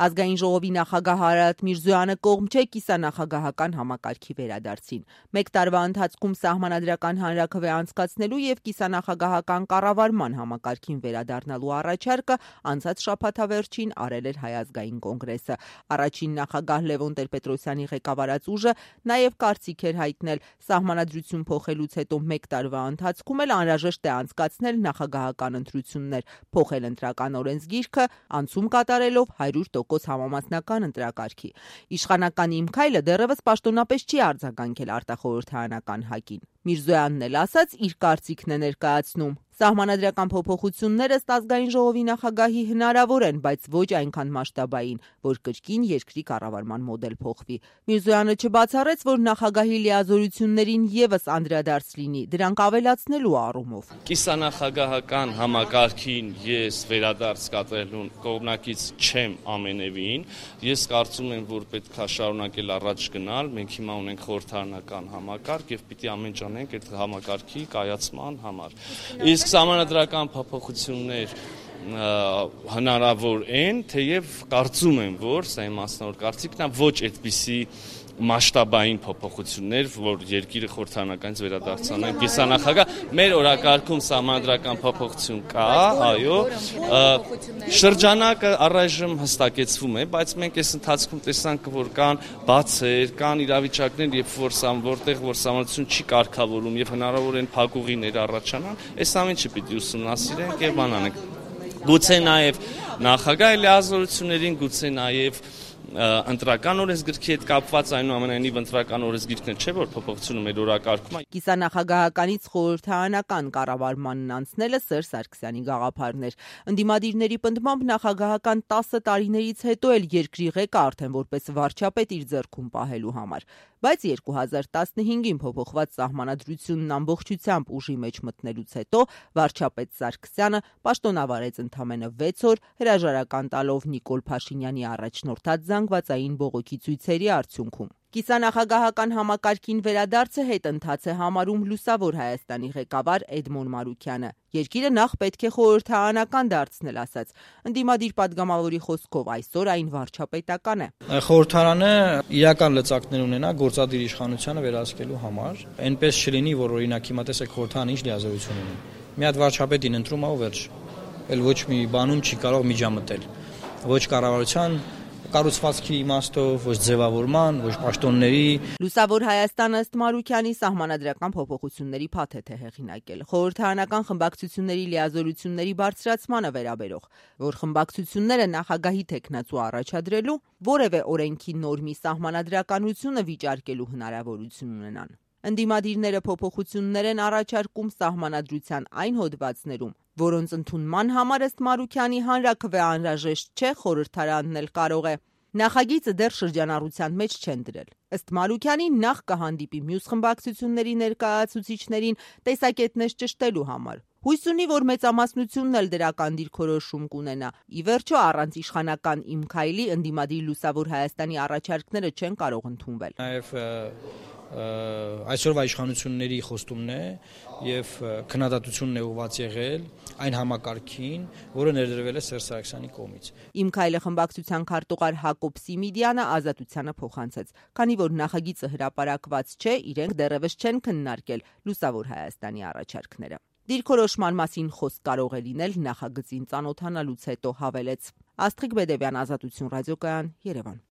Ազգային ժողովի նախագահ Արարատ Միրզոյանը կողմ չէ կիսանախագահական համակարգի վերադարձին։ Մեկ տարվա ընթացքում սահմանադրական հանրաքվե անցկացնելու եւ կիսանախագահական կառավարման համակարգին վերադառնալու առաջարկը անցած շաբաթավերջին արել էր Հայ ազգային կոնգրեսը։ Առաջին նախագահ Լևոն Տեր-Պետրոսյանի ղեկավարած ուժը նաեւ կարծիք էր հայտնել սահմանադրություն փոխելուց հետո մեկ տարվա ընթացքում էլ անհրաժեշտ է անցկացնել նախագահական ընտրություններ, փոխել ընտրական օրենսգիրքը, անցում կատարելով 100% համամասնական ընտրակարգի։ Իշխանական Իմ քայլը դեռևս պաշտոնապես չի արձագանքել արտախորհրդարանական հակին։ Միրզոյանն էլ ասաց իր կարծիքն է ներկայացնում։ Սահմանադրական փոփոխությունները ըստ ազգային ժողովի նախագահի հնարավոր են, բայց ոչ այնքան մասշտաբային, որ կրկին երկրի կառավարման մոդել փոխվի։ Միրզոյանը չբացառեց, որ նախագահի լիազորություններին եւս անդրադարձ լինի, դրանք ավելացնելու առումով։ Կիսանախագահական համակարգին ես վերադարձ կատարելու կողմնակից չեմ ամենևին։ Ես կարծում եմ, որ պետք է շարունակել առաջ գնալ։ Մենք հիմա ունենք խորհրդարանական համակարգ եւ պիտի ամեն ինչ անենք այդ համակարգի կայացման համար։ Իսկ սահմանադրական փոփոխություններ հնարավոր են, թեև կարծում եմ, որ սա իմ մասնավոր կարծիքն է, ոչ այդպիսի մասշտաբային փոփոխություններ, որ երկիրը խորհրդարանականից վերադարձանեն կիսանախագահ։ Մեր օրակարգում սահմանադրական փոփոխություն կա, այո, շրջանակը առայժմ հստակեցվում է, բայց մենք այս ընթացքում տեսանք, որ կան բացեր, կան իրավիճակներ, որտեղ որ սահմանադրություն չի կարգավորում եւ հնարավոր են փակուղիներ առաջանան, այս ամենը պիտի ուսումնասիրենք եւ բանանենք։ Գուցե նաեւ նախագահի լիազորություններին, գուցե նաեւ ընտրական օրենսգրքի հետ կապված այնուամենայնիվ ընտրական օրենսգիրքն չէ, որ փոփոխությունը մեր օրակարգում է։ Կիսանախագահականից խորհրդարանական կառավարմանն անցնելը Սերժ Սարգսյանի գաղափարն էր։ Ընդդիմադիրների պնդմամբ նախագահական 10 տարիներից հետո էլ երկրի ղեկը արդեն որպես վարչապետ իր ձեռքում պահելու համար։ Բայց 2015-ին փոփոխված սահմանադրությունն ամբողջությամբ ուժի մեջ մտնելուց հետո վարչապետ Սարգսյանը պաշտոնավարեց ընդամենը 6 օր, հրաժարական տալով Նիկոլ Փաշինյանի առաջնորդած զանգվածային բողոքի ցույցերի արդյունքում։ Կիսանախագահական համակարգին վերադարձը հետընթաց է համարում Լուսավոր Հայաստանի ղեկավար Էդմոն Մանուկյանը։ Երկիրը նախ պետք է խորհրդարանական դարձնել, ասաց։ Ընդդիմադիր падգամավորի խոսքով այսօր այն վարչապետական է։ Խորհրդարանը իրական լծակներ ունենա գործադիր իշխանությանը վերահսկելու համար, այնպես չլինի, որ օրինակ հիմա տեսեք խորհրդարանը ինչ լիազորություն ունի։ Մի հատ վարչապետին ընտրում ա ու վերջ։ Էլ ոչ մի բանում չի կարող միջամտել։ Ոչ կառավարության կառուցվածքի իմաստով, ոչ ձևավորման, ոչ պաշտոնների։ Լուսավոր Հայաստանը ըստ Մարուկյանի սահմանադրական փոփոխությունների փաթեթ է հեղինակել։ Խորհրդարանական խմբակցությունների լիազորությունների բարձրացմանը վերաբերող, որ խմբակցությունները նախագահի թեկնածու առաջադրելու որևէ օրենքի նորմի սահմանադրականությունը վիճարկելու հնարավորություն ունենան։ Ընդդիմադիրները փոփոխություններ են առաջարկում սահմանադրության այն հոդվածներում, որոնց ընդունման համար ըստ Մարուկյանի հանրաքվե անհրաժեշտ չէ, խորհրդարանն էլ կարող է։ Նախագիծը դեռ շրջանառության մեջ չեն դրել։ Ըստ Մարուկյանի նախ կհանդիպի մյուս խմբակցությունների ներկայացուցիչներին տեսակետներ ճշտելու համար։ Հույս ունի, որ մեծամասնությունն էլ դրական դիրքորոշում կունենա։ Ի վերջո, առանց իշխանական Իմ քայլի ընդդիմադիր Լուսավոր Հայաստանի առաջարկները չեն կարող ընդունվել։ Նաև այսօրվա իշխանությունների խոստումն է եւ քննադատությունն է ուղղված եղել այն համակարգին, որը ներդրվել է Սերժ Սարգսյանի կողմից։ Իմ քայլը խմբակցության քարտուղար Հակոբ Սիմիդյանը Ազատությանը փոխանցեց, քանի որ նախագիծը հրապարակված չէ, իրենք դեռևս չեն քննարկել Լուսավոր Հայաստանի առաջարկները։ Դիրքորոշման մասին խոսք կարող է լինել նախագծին ծանոթանալուց հետո, հավելեց։ Աստղիկ Բեդևյան, Ազատություն ռադիոկայան, Երևան։